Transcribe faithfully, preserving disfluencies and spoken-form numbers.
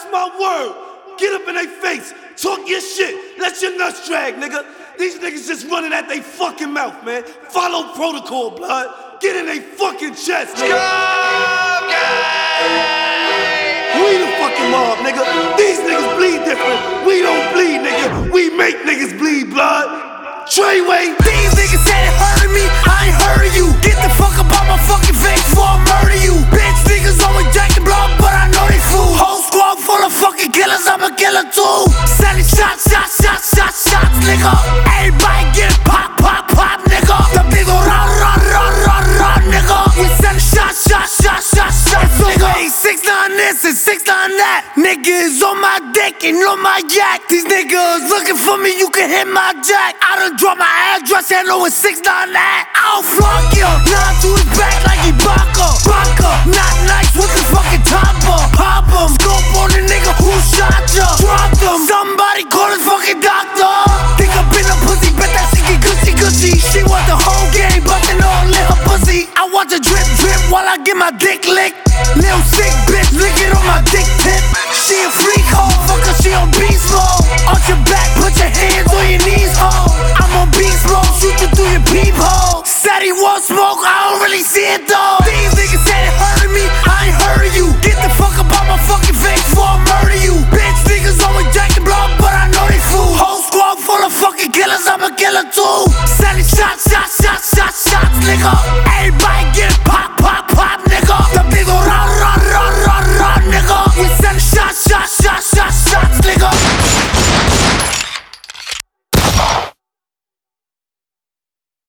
my word. Get up in their face, talk your shit, let your nuts drag, nigga. These niggas just running at they fucking mouth, man. Follow protocol, blood. Get in they fucking chest, nigga. We the fucking mob, nigga. These niggas bleed different. We don't bleed, nigga. We make niggas bleed, blood. Treyway. These niggas said it hurted me, I ain't heard of you. Get the fuck up out my fucking face before I murder you. Bitch niggas always jacking blood, but I know they fool. Whole squad full of fucking killers, I'm a killer too. Sending shots, shots, shots, shots, shots, nigga. Everybody get pop, pop, pop, nigga. The big ol' run, run, run, run, run, nigga. We sending shots, shots, shots, shots, shots, nigga. six nine this and six nine that. Niggas on my dick and on my yak. These niggas looking for me, you can hit my jack. I done drop my address, I know it's six nine that. I'll fuck you. Nine to his back like he Baka. Baka. Not nice with the fucking topper. Pop him. Scope on the nigga who shot ya. Drop him. Somebody call his fucking doctor. Think I've been a pussy, bet that she get Gucci Gucci. She want the whole game, bustin' all in her pussy. I watch her drip drip while I get my dick licked. Little sick bitch, lick it on my dick tip. She a freak hoe, fucker, she on beast mode. Arch your back, put your hands on your knees, ho. I'm on beast mode, shoot you through your peephole. Said he won't smoke, I don't really see it though. These niggas said it hurted me, I ain't heard of you. Get the fuck up out my fucking face before I murder you. Bitch niggas always jacking blood, but I know they fool. Whole squad full of fucking killers, I'm a killer too. Sending shots, shots, shots, shots, shots, nigga. Everybody